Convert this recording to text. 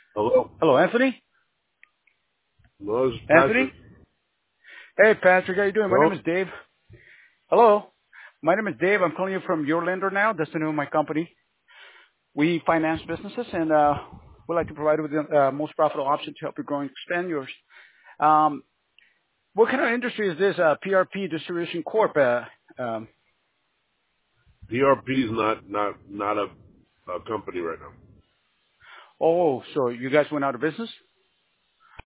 Hello? Hello, Anthony? No, this is Anthony? Patrick. Hey, Patrick, how you doing? My Hello? name is Dave. Hello? My name is Dave. I'm calling you from Your Lender now. That's the name of my company. We finance businesses, and we like to provide you with the most profitable option to help you grow and expand yours. Um, what kind of industry is this, PRP Distribution Corp? Um, PRP is not a company right now. oh, so you guys went out of business?